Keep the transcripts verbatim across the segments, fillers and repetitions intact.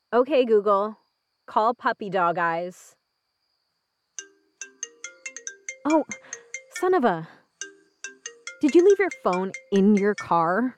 Okay, Google, call Puppy Dog Eyes. Oh, son of a... Did you leave your phone in your car?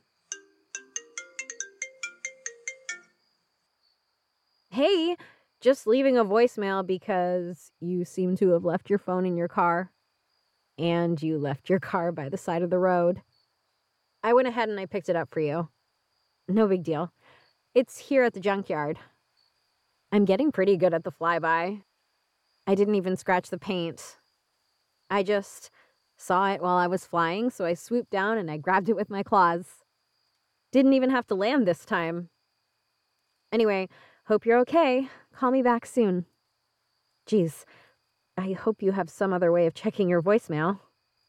Hey, just leaving a voicemail because you seem to have left your phone in your car. And you left your car by the side of the road. I went ahead and I picked it up for you. No big deal. It's here at the junkyard. I'm getting pretty good at the flyby. I didn't even scratch the paint. I just saw it while I was flying, so I swooped down and I grabbed it with my claws. Didn't even have to land this time. Anyway, hope you're okay. Call me back soon. Geez, I hope you have some other way of checking your voicemail.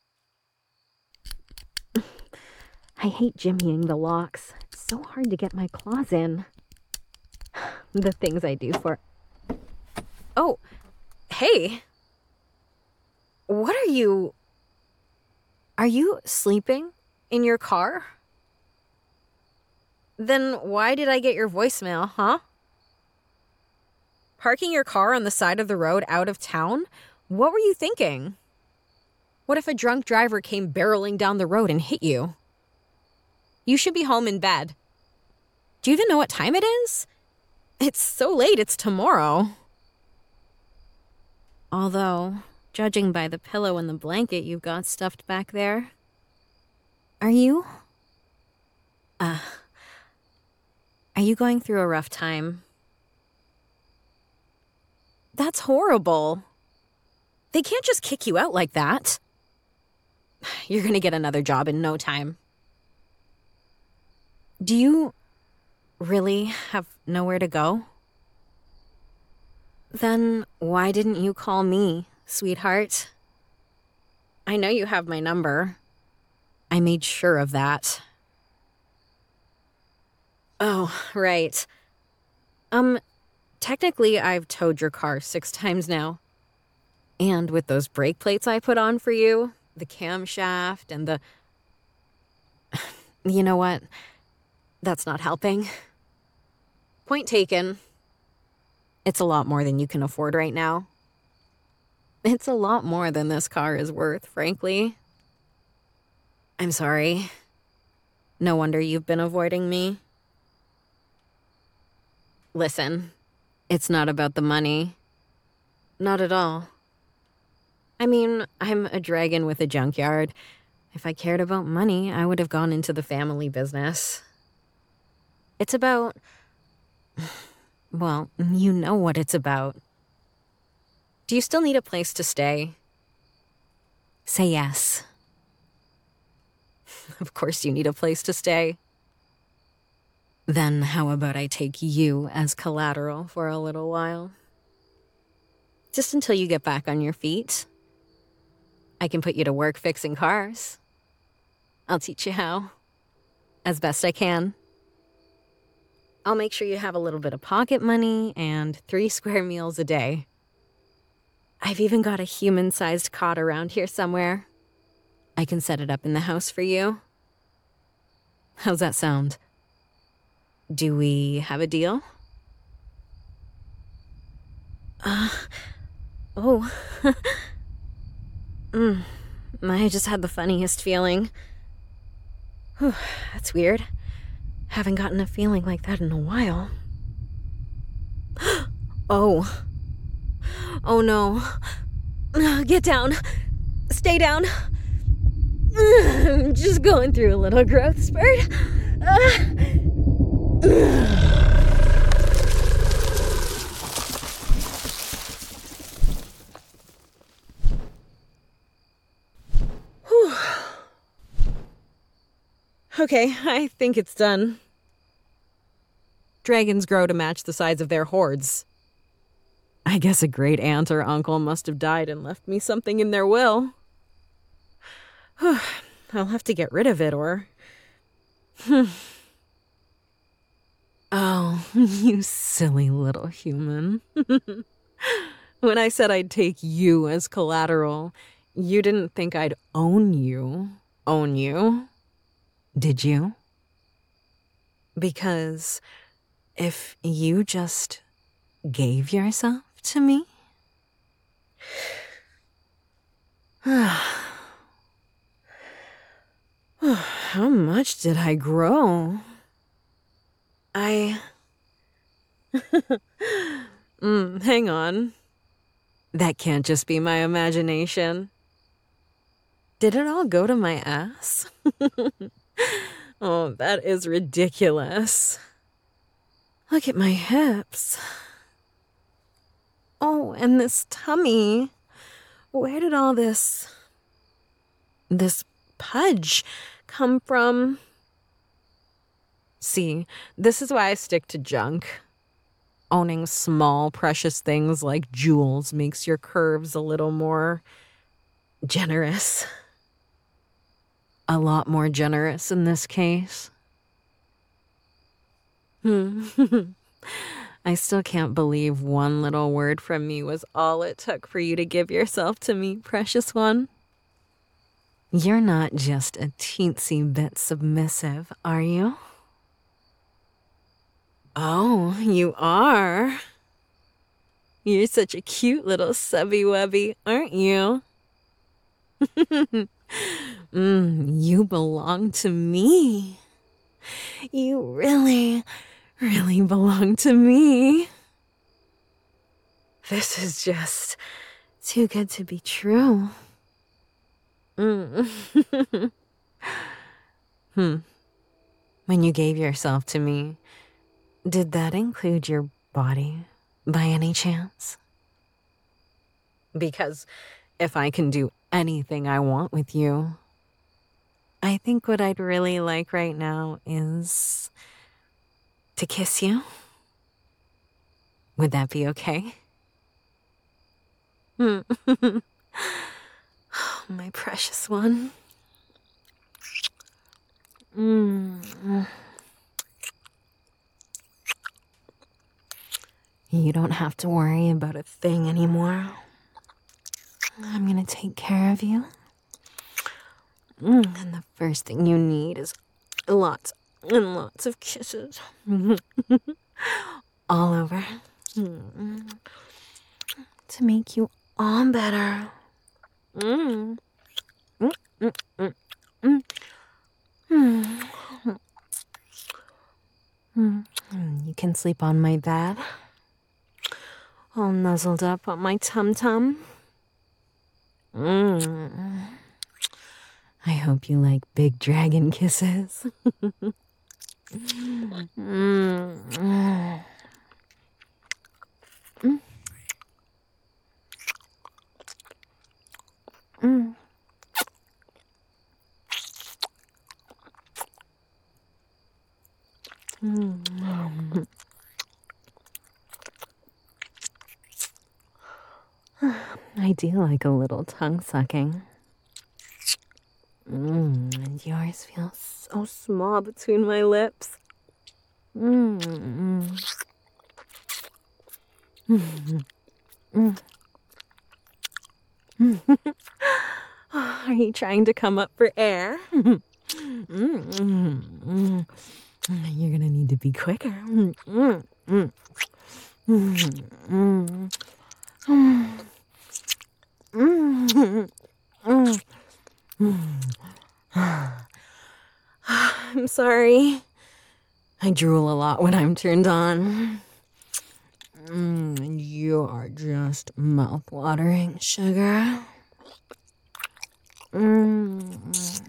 I hate jimmying the locks. It's so hard to get my claws in. The things I do for... Oh, hey. What are you... Are you sleeping in your car? Then why did I get your voicemail, huh? Parking your car on the side of the road out of town? What were you thinking? What if a drunk driver came barreling down the road and hit you? You should be home in bed. Do you even know what time it is? It's so late, it's tomorrow. Although, judging by the pillow and the blanket you've got stuffed back there, are you? Uh, are you going through a rough time? That's horrible. They can't just kick you out like that. You're gonna get another job in no time. Do you really have nowhere to go? Then why didn't you call me, sweetheart? I know you have my number. I made sure of that. Oh, right. Um, technically I've towed your car six times now. And with those brake plates I put on for you, the camshaft and the... You know what? That's not helping. Point taken. It's a lot more than you can afford right now. It's a lot more than this car is worth, frankly. I'm sorry. No wonder you've been avoiding me. Listen, it's not about the money. Not at all. I mean, I'm a dragon with a junkyard. If I cared about money, I would have gone into the family business. It's about... Well, you know what it's about. Do you still need a place to stay? Say yes. Of course you need a place to stay. Then how about I take you as collateral for a little while? Just until you get back on your feet. I can put you to work fixing cars. I'll teach you how. As best I can. I'll make sure you have a little bit of pocket money and three square meals a day. I've even got a human-sized cot around here somewhere. I can set it up in the house for you. How's that sound? Do we have a deal? Uh, oh. mm, I just had the funniest feeling. Whew, that's weird. Haven't gotten a feeling like that in a while. Oh. Oh no. Get down. Stay down. I'm just going through a little growth spurt. Whew. Okay, I think it's done. Dragons grow to match the size of their hordes. I guess a great aunt or uncle must have died and left me something in their will. I'll have to get rid of it, or... Oh, you silly little human. When I said I'd take you as collateral, you didn't think I'd own you. Own you. Did you? Because if you just gave yourself to me? How much did I grow? I... mm, hang on. That can't just be my imagination. Did it all go to my ass? Oh, that is ridiculous. Look at my hips. Oh, and this tummy. Where did all this... this pudge come from? See, this is why I stick to junk. Owning small, precious things like jewels makes your curves a little more generous. A lot more generous in this case. Hmm. I still can't believe one little word from me was all it took for you to give yourself to me, precious one. You're not just a teensy bit submissive, are you? Oh, you are. You're such a cute little subby-wubby, aren't you? mm, you belong to me. You really, really belong to me. This is just too good to be true. Mm. hmm. When you gave yourself to me, did that include your body by any chance? Because if I can do anything I want with you, I think what I'd really like right now is to kiss you. Would that be okay? Oh, my precious one. Mm. You don't have to worry about a thing anymore. I'm gonna take care of you. Mm, and the first thing you need is lots and lots of kisses. All over. Mm. To make you all better. Mm. Mm, mm, mm, mm. Mm. Mm. You can sleep on my bed. All nuzzled up on my tum-tum. Mm. I hope you like big dragon kisses. mm. Mm. Mm. Mm. I do like a little tongue sucking. Mm, and yours feels so small between my lips. Mm. Mm. Mm. Are you trying to come up for air? mm. Mm. You're gonna need to be quicker. Mm. Mm. Mm. Mm. Mm. Mm. Mm. I'm sorry. I drool a lot when I'm turned on. Mm, and you are just mouth-watering, sugar. Mm.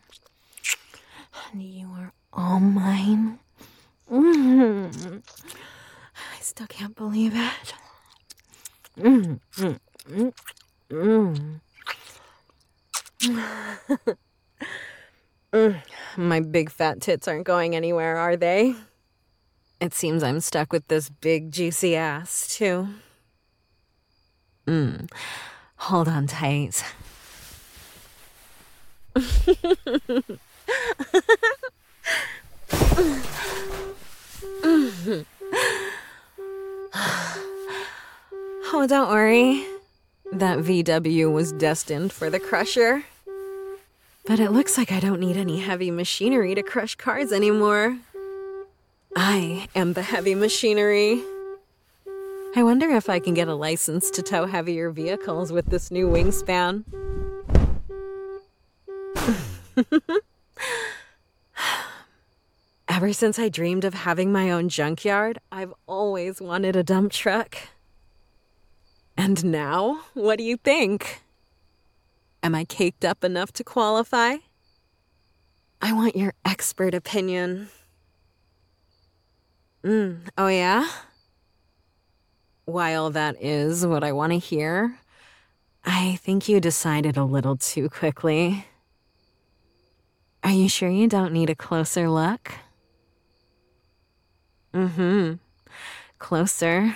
And you are all mine. Mm. I still can't believe it. Mm. Mm. Mm. Mm. mm. My big fat tits aren't going anywhere, are they? It seems I'm stuck with this big juicy ass, too. Mm. Hold on tight. Oh, don't worry. That V W was destined for the crusher. But it looks like I don't need any heavy machinery to crush cars anymore. I am the heavy machinery. I wonder if I can get a license to tow heavier vehicles with this new wingspan. Ever since I dreamed of having my own junkyard, I've always wanted a dump truck. And now, what do you think? Am I caked up enough to qualify? I want your expert opinion. Mm, oh yeah? While that is what I want to hear, I think you decided a little too quickly. Are you sure you don't need a closer look? Mm-hmm. Closer.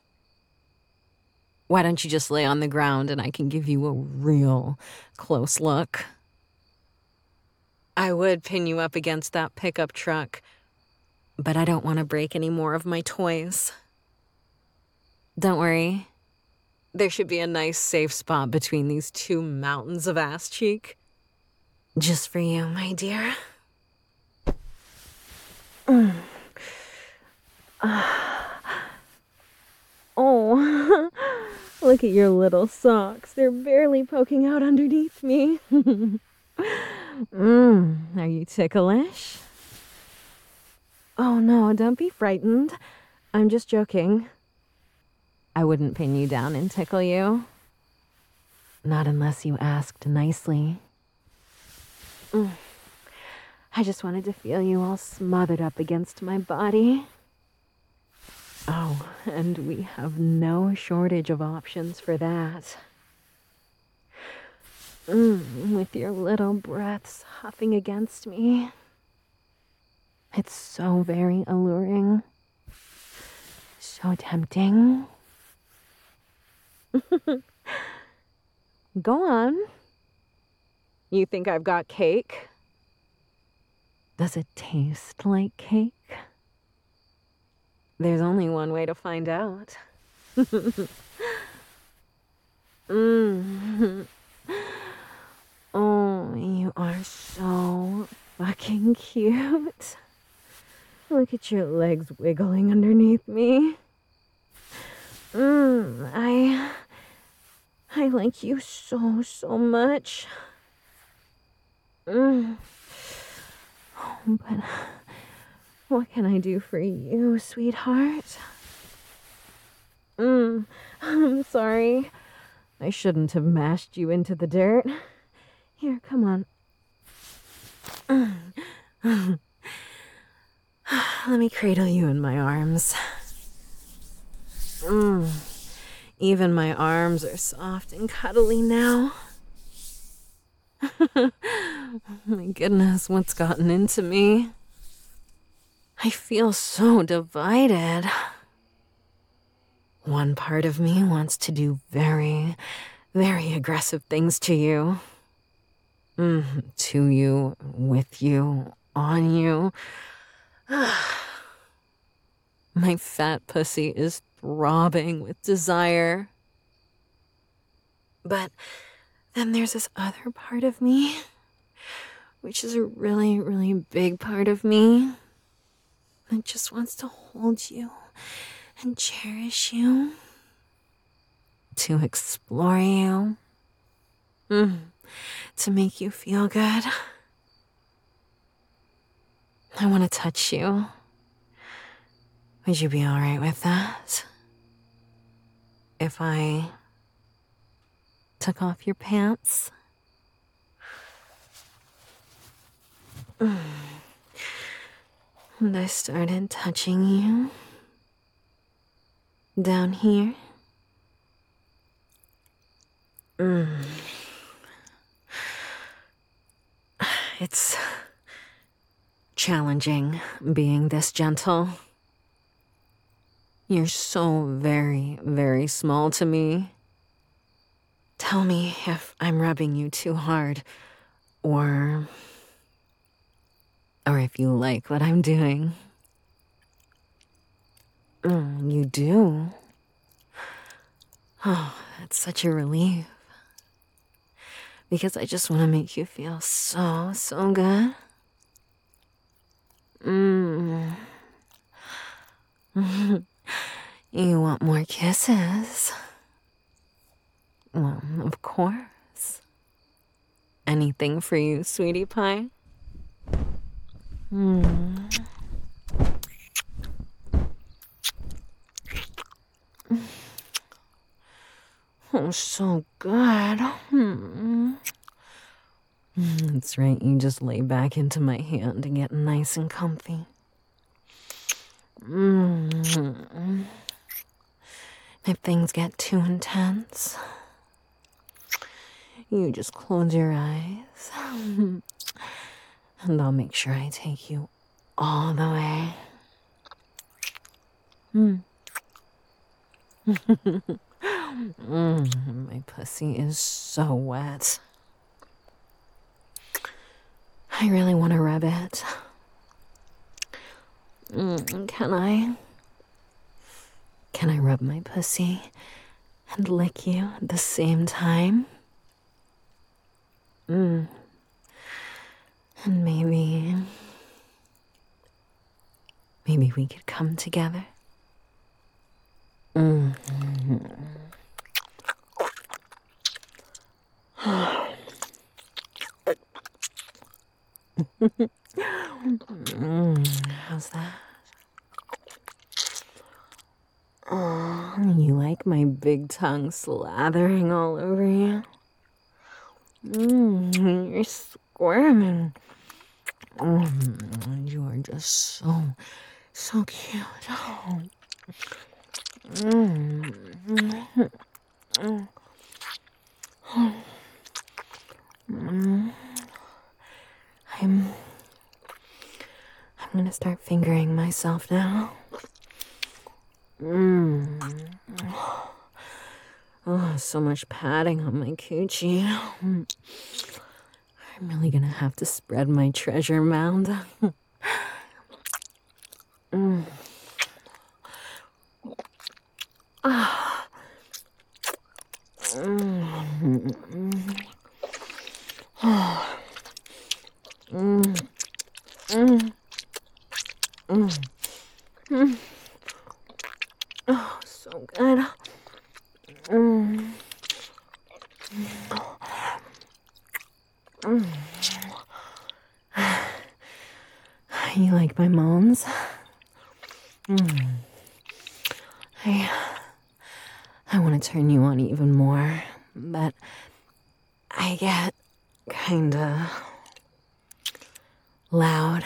Why don't you just lay on the ground and I can give you a real close look? I would pin you up against that pickup truck, but I don't want to break any more of my toys. Don't worry. There should be a nice safe spot between these two mountains of ass cheek. Just for you, my dear. Mm. Oh, look at your little socks. They're barely poking out underneath me. mm, are you ticklish? Oh no, don't be frightened. I'm just joking. I wouldn't pin you down and tickle you. Not unless you asked nicely. Mm. I just wanted to feel you all smothered up against my body. Oh, and we have no shortage of options for that. Mm, with your little breaths huffing against me. It's so very alluring. So tempting. Go on. You think I've got cake? Does it taste like cake? There's only one way to find out. mm. Oh, you are so fucking cute. Look at your legs wiggling underneath me. Mm, I... I like you so, so much. Mm. Oh, but... what can I do for you, sweetheart? Mm, I'm sorry. I shouldn't have mashed you into the dirt. Here, come on. Let me cradle you in my arms. Mm, even my arms are soft and cuddly now. My goodness, what's gotten into me? I feel so divided. One part of me wants to do very, very aggressive things to you. Mm, to you, with you, on you. My fat pussy is throbbing with desire. But then there's this other part of me, which is a really, really big part of me. That just wants to hold you and cherish you, to explore you, mm, to make you feel good. I want to touch you. Would you be all right with that? If I took off your pants? Mm. And I started touching you down here. Mm. It's challenging being this gentle. You're so very, very small to me. Tell me if I'm rubbing you too hard, or... or if you like what I'm doing. Mm, you do? Oh, that's such a relief. Because I just want to make you feel so, so good. Mm. You want more kisses? Well, of course. Anything for you, sweetie pie? Hmm. Oh, so good. Hmm. That's right, you just lay back into my hand and get nice and comfy. Mm. If things get too intense, you just close your eyes, and I'll make sure I take you all the way. Mm. mm, my pussy is so wet. I really want to rub it. Mm, can I? Can I rub my pussy and lick you at the same time? Mm. And maybe... Maybe we could come together? Mm. mm, how's that? Oh, you like my big tongue slathering all over you? Mm, you're squirming. Oh, you are just so, so cute. Oh. Mm. Mm. Mm. I'm... I'm gonna start fingering myself now. Mm. Oh, so much padding on my coochie. I'm really gonna have to spread my treasure mound. mm. ah. mm. Oh. Mm. Mm. Mm. Mm. Oh, so good. Mm. Mm. You like my moans? Mm. I, I want to turn you on even more, but I get kinda loud.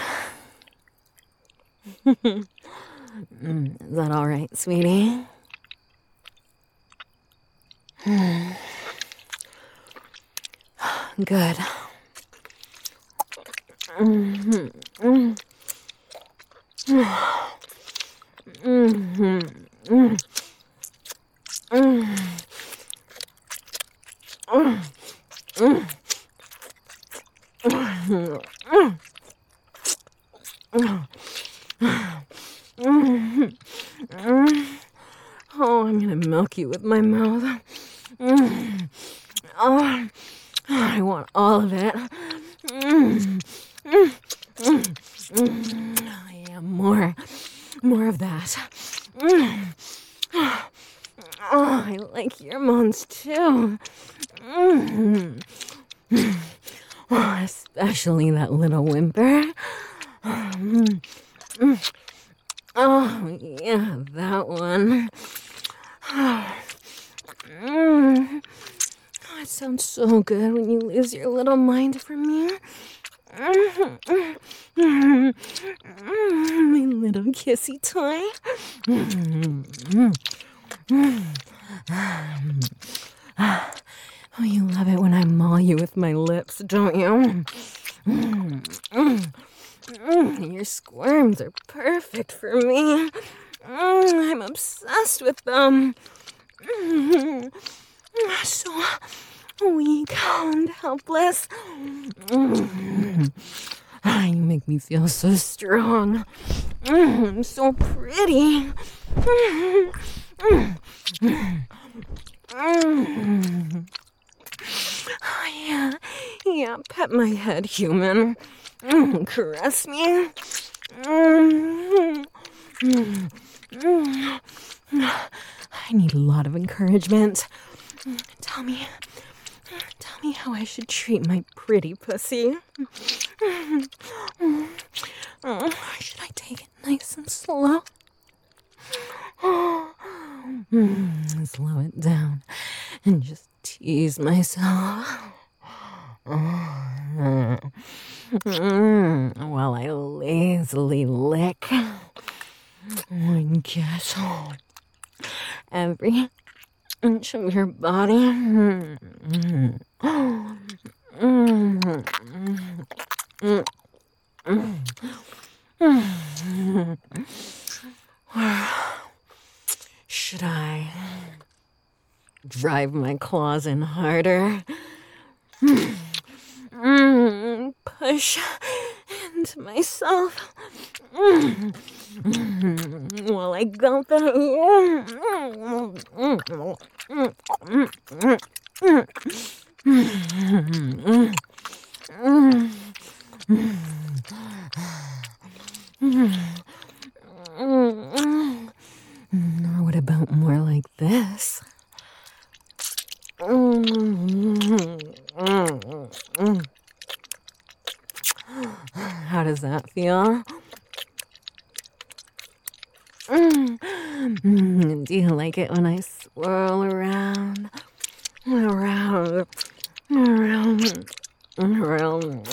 mm, is that all right, sweetie? Good. Mm-hmm. Mm-hmm. Mm-hmm. Mm-hmm. Oh, I'm gonna milk you with my mouth. Mm. Oh, I want all of it. Mm. Mm. Mm. Mm. Yeah, more. More of that. Mm. Oh, I like your moans too. Mm. Oh, especially that little whimper. Mm. Mm. Oh, yeah, that one. Oh, mm. Oh, it sounds so good when you lose your little mind for me. Mm, mm, mm, mm, my little kissy toy. Mm, mm, mm. Oh, you love it when I maul you with my lips, don't you? Mm, mm. Mm, your squirms are perfect for me. Mm, I'm obsessed with them. Mm, so weak and helpless. Mm, you make me feel so strong. Mm, so pretty. Mm, mm, mm, mm. Oh, yeah, yeah, pet my head, human. Mm, caress me. Mm, mm, I need a lot of encouragement. Tell me, tell me how I should treat my pretty pussy. Should I take it nice and slow? Slow it down and just tease myself. While I lazily lick and kiss every inch of your body. Should I drive my claws in harder? Push into myself while I gulp at you. Or what about more like this? How does that feel? Do you like it when I swirl around, around, around, around?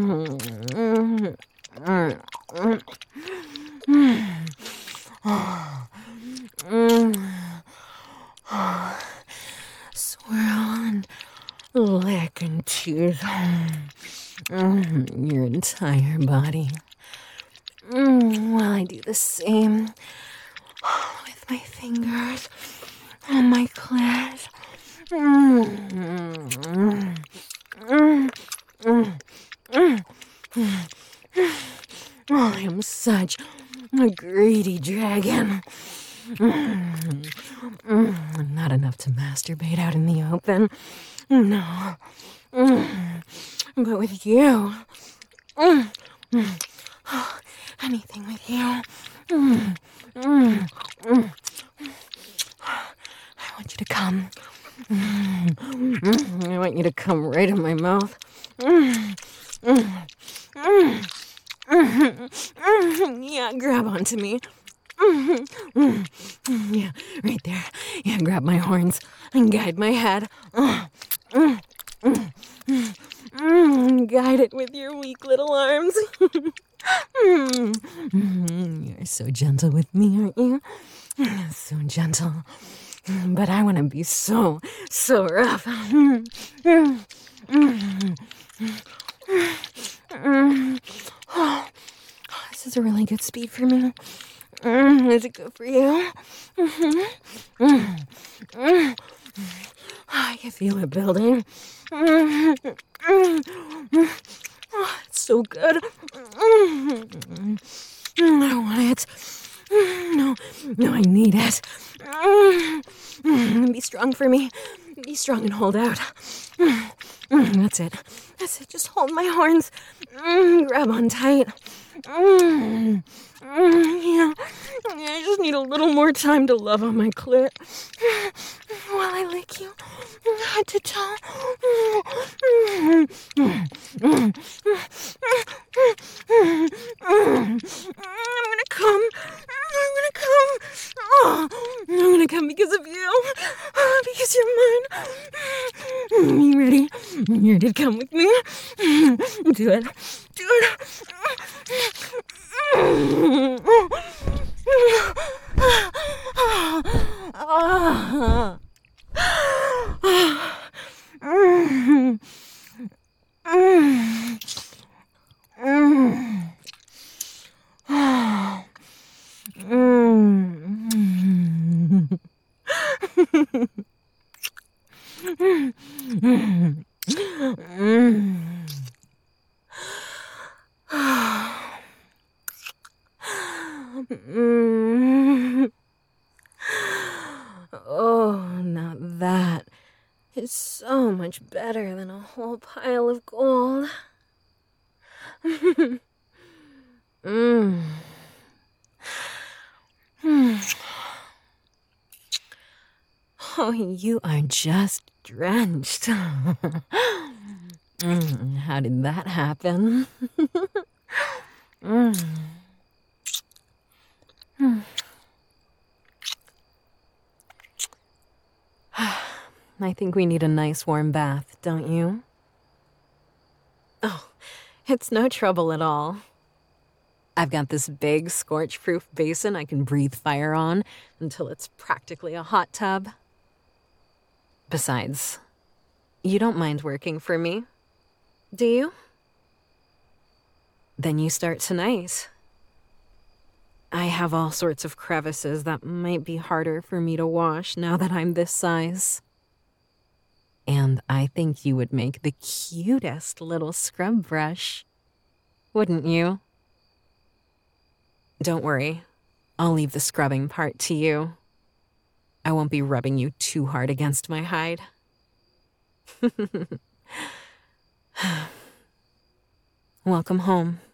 Swirl and lick and tease your entire body. While I do the same with my fingers on my clit. I am such a greedy dragon. Not enough to masturbate out in the open. No. But with you, anything with you. I want you to come. I want you to come right in my mouth. Yeah, grab onto me. Yeah, right there. Yeah, grab my horns and guide my head. Guide it with your weak little arms. You're so gentle with me, aren't you? So gentle. But I want to be so, so rough. This is a really good speed for me. Is it good for you? I can feel it building. Oh, it's so good. I want it. No, no, I need it. Be strong for me. Be strong and hold out. That's it. That's it. Just hold my horns. Grab on tight. Yeah. I just need a little more time to love on my clit while I lick you head to toe. I'm gonna come. I'm gonna come. Oh, I'm gonna come because of you. Because you're mine. You ready? You ready to come with me? Do it. Do it. Oh, now that is so much better than a whole pile of gold. mm. Oh, you are just drenched. Mm, how did that happen? Mm. Mm. I think we need a nice warm bath, don't you? Oh, it's no trouble at all. I've got this big scorch-proof basin I can breathe fire on until it's practically a hot tub. Besides, you don't mind working for me, do you? Then you start tonight. I have all sorts of crevices that might be harder for me to wash now that I'm this size. And I think you would make the cutest little scrub brush, wouldn't you? Don't worry, I'll leave the scrubbing part to you. I won't be rubbing you too hard against my hide. Welcome home.